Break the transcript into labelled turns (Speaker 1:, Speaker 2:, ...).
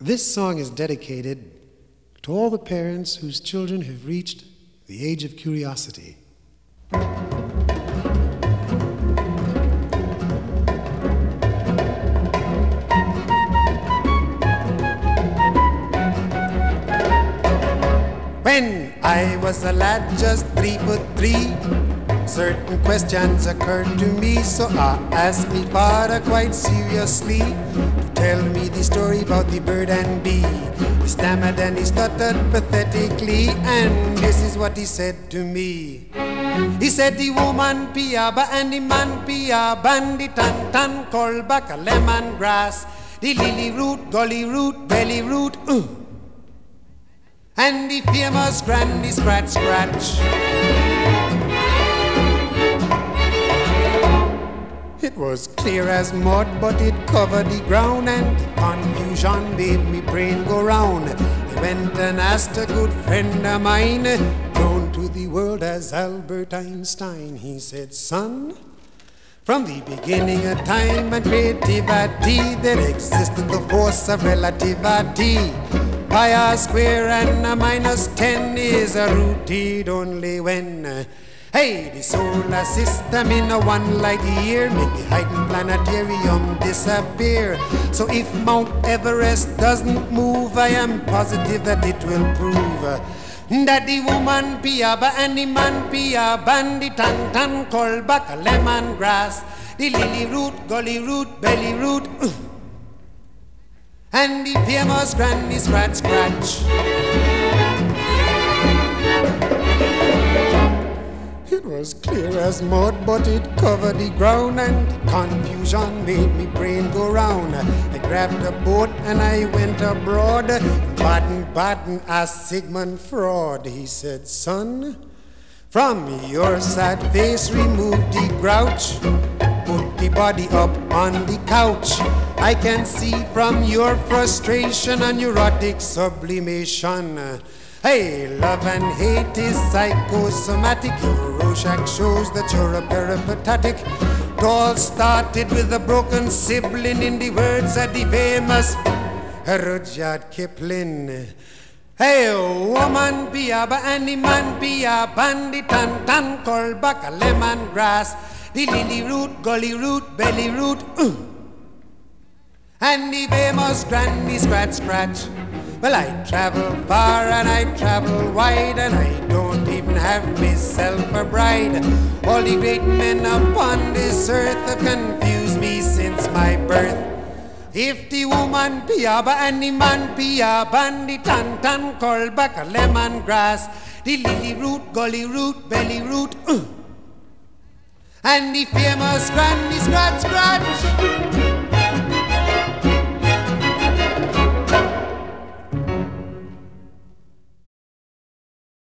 Speaker 1: This song is dedicated to all the parents whose children have reached the age of curiosity. When I was a lad, just 3'3", certain questions occurred to me, so I asked me father quite seriously to tell me the story about the bird and bee. He stammered and he stuttered pathetically, and this is what he said to me. He said the woman piaba and the man piaba and the tan called back a lemongrass, the lily root, gully root, belly root, and the famous granny scratch scratch. It was clear as mud, but it covered the ground, and the confusion made me brain go round. I went and asked a good friend of mine, known to the world as Albert Einstein. He said, son, from the beginning of time and creativity, there existed the force of relativity. Pi r square and a -10 is a rooted only when the solar system in a one light year make the hidden planetarium disappear. So if Mount Everest doesn't move, I am positive that it will prove that the woman piaba and the man piaba and the tan called back a lemongrass, the lily root, gully root, belly root, and the famous granny scratch scratch. It was clear as mud, but it covered the ground, and confusion made me brain go round. I grabbed a boat and I went abroad. Baden asked Sigmund Freud. He said, son, from your sad face remove the grouch, put the body up on the couch. I can see from your frustration and neurotic sublimation. Love and hate is psychosomatic. Your Rorschach shows that you're a peripatetic. It all started with a broken sibling, in the words of the famous Rudyard Kipling. Woman piaba and the man piaba and the tan called back a lemongrass, the lily root, gully root, belly root, and the famous granny scratch scratch. Well, I travel far and I travel wide, and I don't even have myself a bride. All the great men upon this earth have confused me since my birth. If the woman piaba and the man piaba and the tan called back a lemongrass, the lily root, gully root, belly root, and the famous granny scratch scratch.